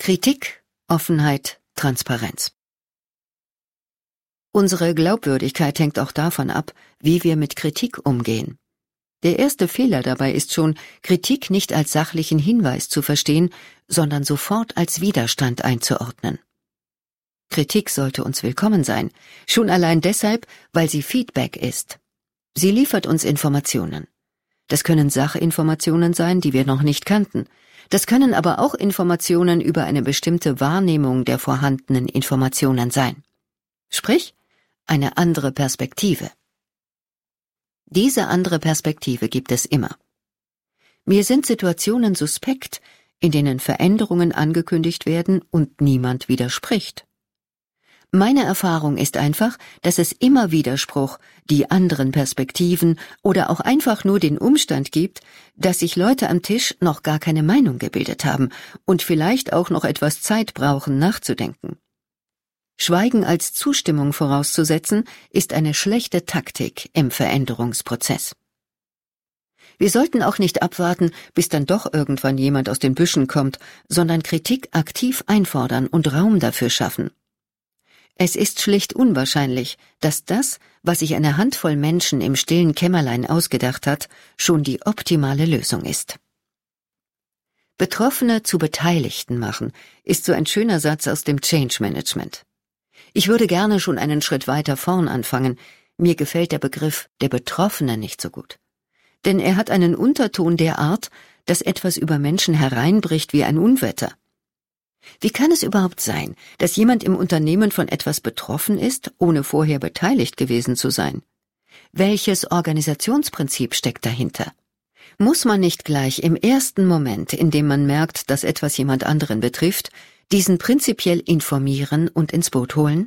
Kritik, Offenheit, Transparenz. Unsere Glaubwürdigkeit hängt auch davon ab, wie wir mit Kritik umgehen. Der erste Fehler dabei ist schon, Kritik nicht als sachlichen Hinweis zu verstehen, sondern sofort als Widerstand einzuordnen. Kritik sollte uns willkommen sein, schon allein deshalb, weil sie Feedback ist. Sie liefert uns Informationen. Das können Sachinformationen sein, die wir noch nicht kannten. Das können aber auch Informationen über eine bestimmte Wahrnehmung der vorhandenen Informationen sein. Sprich, eine andere Perspektive. Diese andere Perspektive gibt es immer. Mir sind Situationen suspekt, in denen Veränderungen angekündigt werden und niemand widerspricht. Meine Erfahrung ist einfach, dass es immer Widerspruch, die anderen Perspektiven oder auch einfach nur den Umstand gibt, dass sich Leute am Tisch noch gar keine Meinung gebildet haben und vielleicht auch noch etwas Zeit brauchen, nachzudenken. Schweigen als Zustimmung vorauszusetzen, ist eine schlechte Taktik im Veränderungsprozess. Wir sollten auch nicht abwarten, bis dann doch irgendwann jemand aus den Büschen kommt, sondern Kritik aktiv einfordern und Raum dafür schaffen. Es ist schlicht unwahrscheinlich, dass das, was sich eine Handvoll Menschen im stillen Kämmerlein ausgedacht hat, schon die optimale Lösung ist. Betroffene zu Beteiligten machen, ist so ein schöner Satz aus dem Change Management. Ich würde gerne schon einen Schritt weiter vorn anfangen. Mir gefällt der Begriff der Betroffene nicht so gut. Denn er hat einen Unterton der Art, dass etwas über Menschen hereinbricht wie ein Unwetter. Wie kann es überhaupt sein, dass jemand im Unternehmen von etwas betroffen ist, ohne vorher beteiligt gewesen zu sein? Welches Organisationsprinzip steckt dahinter? Muss man nicht gleich im ersten Moment, in dem man merkt, dass etwas jemand anderen betrifft, diesen prinzipiell informieren und ins Boot holen?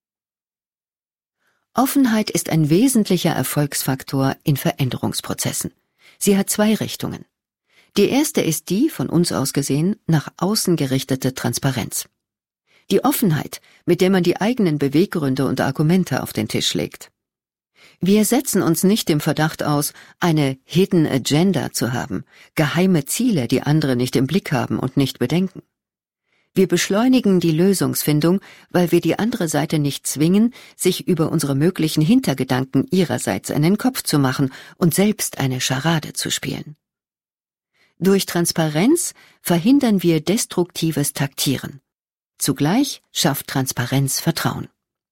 Offenheit ist ein wesentlicher Erfolgsfaktor in Veränderungsprozessen. Sie hat zwei Richtungen. Die erste ist die, von uns aus gesehen, nach außen gerichtete Transparenz. Die Offenheit, mit der man die eigenen Beweggründe und Argumente auf den Tisch legt. Wir setzen uns nicht dem Verdacht aus, eine Hidden Agenda zu haben, geheime Ziele, die andere nicht im Blick haben und nicht bedenken. Wir beschleunigen die Lösungsfindung, weil wir die andere Seite nicht zwingen, sich über unsere möglichen Hintergedanken ihrerseits einen Kopf zu machen und selbst eine Scharade zu spielen. Durch Transparenz verhindern wir destruktives Taktieren. Zugleich schafft Transparenz Vertrauen.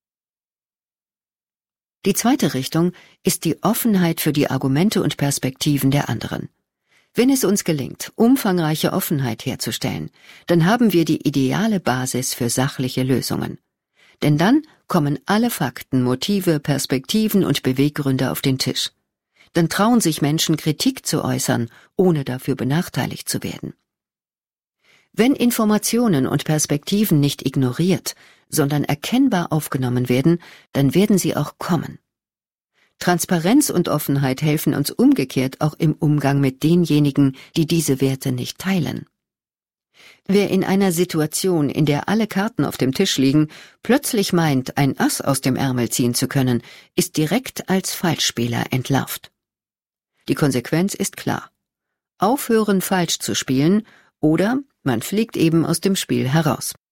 Die zweite Richtung ist die Offenheit für die Argumente und Perspektiven der anderen. Wenn es uns gelingt, umfangreiche Offenheit herzustellen, dann haben wir die ideale Basis für sachliche Lösungen. Denn dann kommen alle Fakten, Motive, Perspektiven und Beweggründe auf den Tisch. Dann trauen sich Menschen, Kritik zu äußern, ohne dafür benachteiligt zu werden. Wenn Informationen und Perspektiven nicht ignoriert, sondern erkennbar aufgenommen werden, dann werden sie auch kommen. Transparenz und Offenheit helfen uns umgekehrt auch im Umgang mit denjenigen, die diese Werte nicht teilen. Wer in einer Situation, in der alle Karten auf dem Tisch liegen, plötzlich meint, ein Ass aus dem Ärmel ziehen zu können, ist direkt als Falschspieler entlarvt. Die Konsequenz ist klar. Aufhören, falsch zu spielen, oder man fliegt eben aus dem Spiel heraus.